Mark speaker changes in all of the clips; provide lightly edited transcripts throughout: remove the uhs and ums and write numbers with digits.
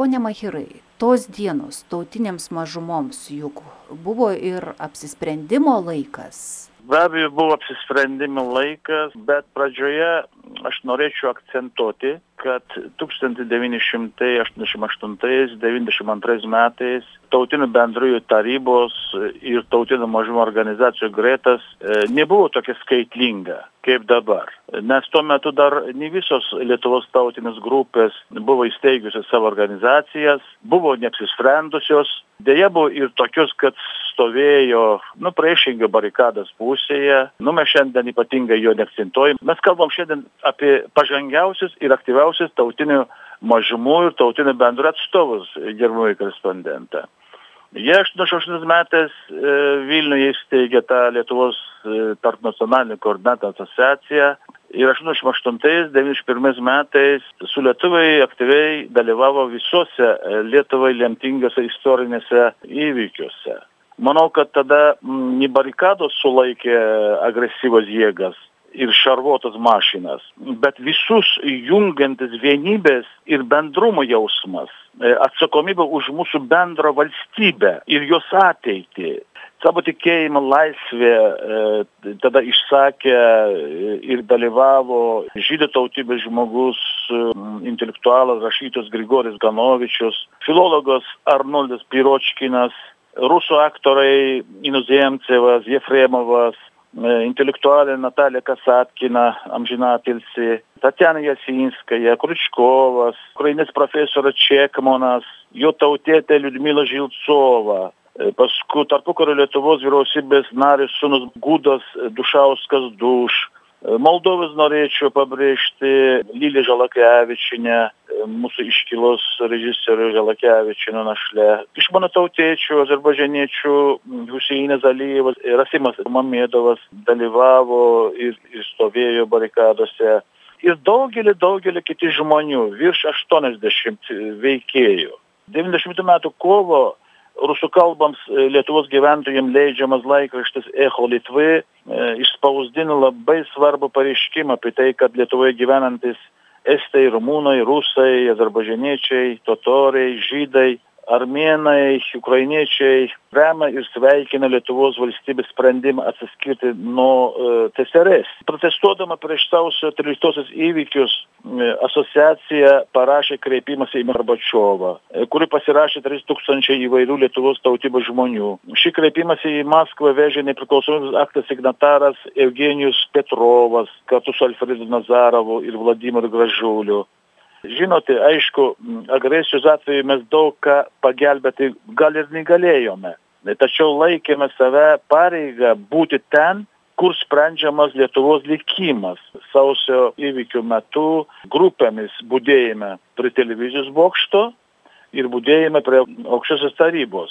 Speaker 1: Pone Machirai, tos dienos tautinėms mažumoms juk buvo ir apsisprendimo laikas.
Speaker 2: Be abejo, buvo apsisprendimo laikas, bet pradžioje aš norėčiau akcentuoti, kad 1988-1992 metais tautinių bendrijų tarybos ir tautinių mažumų organizacijų gretas nebuvo tokia skaitlinga kaip dabar. Nes tuo metu dar ne visos Lietuvos tautinės grupės buvo įsteigusios savo organizacijas, buvo neapsisprendusios. Deja, buvo ir tokios, kad stovėjo, priešingai barikados pusėje. Mes šiandien ypatingai jo neakcentuojam. Mes kalbam šiandien apie pažangiausius ir aktyviausius tautinių mažumų ir tautinių bendrų atstovus, gerbiamąjį korespondentą. Jie 88 metais Vilniuje įsteigė tą Lietuvos tarpnacionalinį koordinatų asociaciją ir 88-91 metais su lietuviai aktyviai dalyvavo visuose Lietuvai lemtingose istorinėse įvykiuose. Manau, kad tada ne barikados sulaikė agresyvos jėgas ir šarvuotas mašinas, bet visus jungiantis vienybės ir bendrumo jausmas, atsakomybė už mūsų bendrą valstybę ir jos ateitį. Savo tikėjimą laisvę tada išsakė ir dalyvavo žydų tautybės žmogus, intelektualas, rašytojas Grigorijus Ganovičius, filologas Arnoldas Piročkinas, rusų aktoriai Inozemcevas, Jefremovas, intelektualė Natalija Kasatkina, amžinatilsį, Tatjana Jasinskaja, Kručkovas, ukrainietis profesorius Čekmonas, jo tautietė Liudmila Žilcova, paskui tarpukario Lietuvos vyriausybės narės sūnus Gudas Dušauskas Duš. Moldovos norėčiau pabrėžti Lilija Žalakevičienė, mūsų iškilos režisierių Žalakevičienio našlė. Iš mano tautiečių, azerbaidžaniečių, Huseinas Alijevas, Rasimas Mamedovas dalyvavo ir stovėjo barikadose. Ir daugelį kiti žmonių, virš 80 veikėjų. 90 metų kovo rusų kalbams Lietuvos gyventojams leidžiamas laikraštis Echo Litvy išspausdino labai svarbų pareiškimą apie tai, kad Lietuvoje gyvenantis estai, rumūnai, rusai, azerbaidžaniečiai, totoriai, žydai, armėnai, ukrainiečiai remia ir sveikina Lietuvos valstybės sprendimą atsiskirti nuo TSRS. Protestuodama prieš sausio 13 įvykius, asociacija parašė kreipimąsi į Gorbačiovą, kuri pasirašė 3000 įvairių Lietuvos tautybės žmonių. Šį kreipimąsi į Maskvą vežė nepriklausomybės akto signataras Eugenijus Petrovas kartu su Alfredu Nazarovu ir Vladimiru Gražuliu. Žinote, aišku, agresijos atveju mes daug ką pagelbėti gal ir negalėjome, tačiau laikėme save pareigą būti ten, kur sprendžiamas Lietuvos likimas. Sausio įvykių metu grupėmis budėjome prie televizijos bokšto ir budėjome prie aukščiausios tarybos.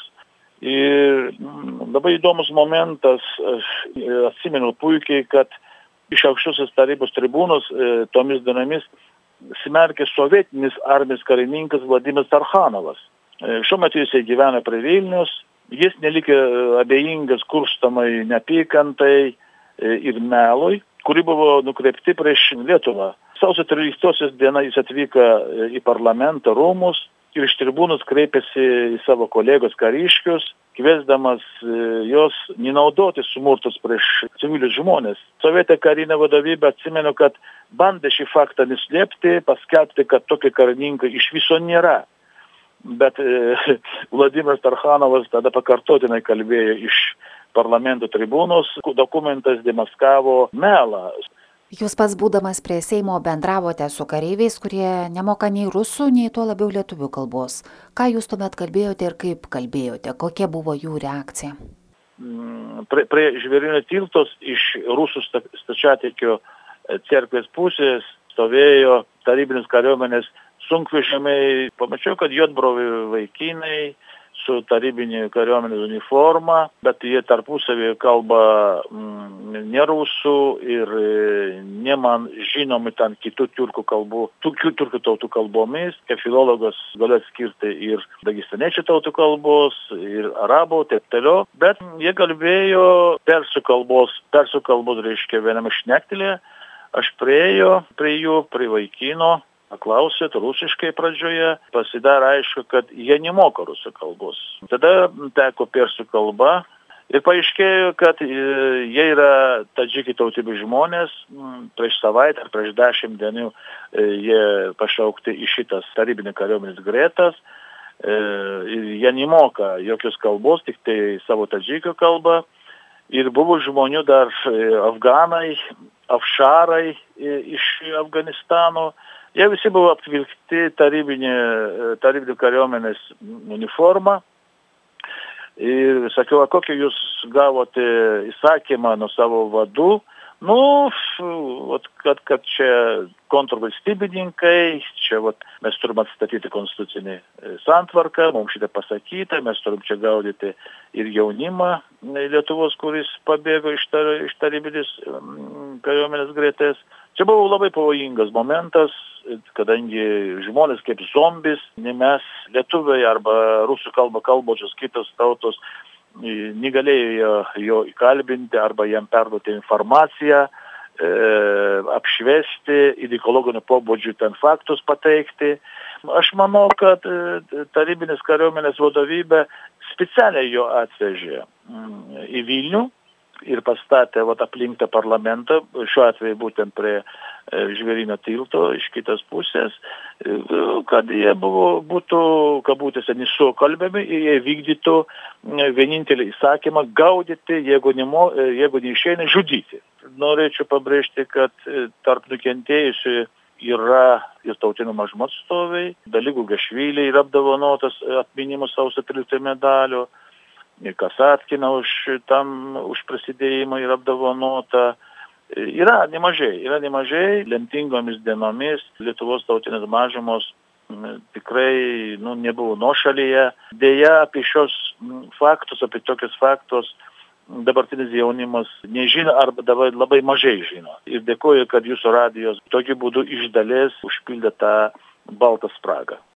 Speaker 2: Ir labai įdomus momentas, aš atsimenu puikiai, kad iš aukščiausios tarybos tribūnos tomis dienomis smerkė sovietinis armijos karininkas Vladimiras Tarchanovas. Šiuo metu jisai gyvena prie Vilnius, jis nelikė abejingas kurstamai neapykantai ir melui, kuri buvo nukreipti prieš Lietuvą. Sausio 13 dieną jis atvyko į parlamento rūmus ir iš tribūnos kreipėsi į savo kolegos kariškius, kviesdamas jos nenaudoti smurtus prieš civilius žmonės. Sovietų karinė vadovybė, atsimenu, kad bandė šį faktą nuslėpti, paskelbti, kad tokie karininkai iš viso nėra. Bet Vladimiras Tarchanovas tada pakartotinai kalbėjo iš parlamento tribūnos, dokumentas demaskavo melą.
Speaker 1: Jūs pats būdamas prie Seimo bendravote su kareiviais, kurie nemoka nei rusų, nei tuo labiau lietuvių kalbos. Ką jūs tuomet kalbėjote ir kaip kalbėjote? Kokia buvo jų reakcija?
Speaker 2: Prie Žvėryno tiltos iš rusų stačiatikių cerkvės pusės stovėjo tarybinės kariuomenės sunkvežimiai. Pamačiau, kad juodbrovi vaikinai su tarybinė kariuomenės uniforma, bet jie tarpusavį kalba ne rusų ir ne man žinomi ten kitų turkų tautų kalbomis. Kaip filologas galiu atskirti ir dagistaniečių tautų kalbos, ir arabų, taip toliau. Bet jie kalbėjo persų kalbos reiškia viename šnektelėje. Aš priėjau prie jų, prie vaikino paklausėt rusiškai pradžioje, pasidarė aišku, kad jie nemoka rusų kalbos. Tada teko persų kalba ir paaiškėjo, kad jie yra tadžikių tautybių žmonės. Prieš savaitę ar prieš 10 dienų jie pašaukti į šitas tarybinį kariuomenės gretas. Ir jie nemoka jokios kalbos, tik tai savo tadžikų kalbą. Ir buvo žmonių dar afganai, afšarai iš Afganistano. Jie visi buvo apvilkti tarybinių kariuomenės uniformą. Ir sakiau, kokį jūs gavote įsakymą nuo savo vadų? Kad čia kontrvalstybininkai, čia mes turim atstatyti konstitucinį santvarką, mums šitą pasakyta, mes turim čia gaudyti ir jaunimą Lietuvos, kuris pabėgo iš tarybinės kariuomenės gretes. Čia buvo labai pavojingas momentas, kadangi žmonės kaip zombis, ne mes lietuviai arba rusų kalbą kalbančios kitos tautos negalėjo jo įkalbinti arba jam perduoti informaciją, apšviesti, ideologinio pobūdžio ten faktus pateikti. Aš manau, kad tarybinės kariuomenės vadovybė specialiai jo atvežė į Vilnių ir pastatė aplink tą parlamentą, šiuo atveju būtent prie Žvėryno tilto iš kitos pusės, kad jie būtų, kabutėse, nesukalbėmi ir jie vykdytų vienintelį įsakymą gaudyti, jeigu neišeina, žudyti. Norėčiau pabrėžti, kad tarp nukentėjusių yra ir tautinių mažumų atstovai, Dalia Gugašvili yra apdovanotas atminimo sausio 13 medaliu, Kasatkina už prisidėjimą yra apdovanota. Yra nemažai lemtingomis dienomis Lietuvos tautinės mažumos tikrai nebuvo nuošalyje. Deja, apie šios faktus, apie tokius faktus dabartinis jaunimas nežino arba dabar labai mažai žino. Ir dėkoju, kad jūsų radijos tokiu būdu iš dalies užpildė tą baltą spragą.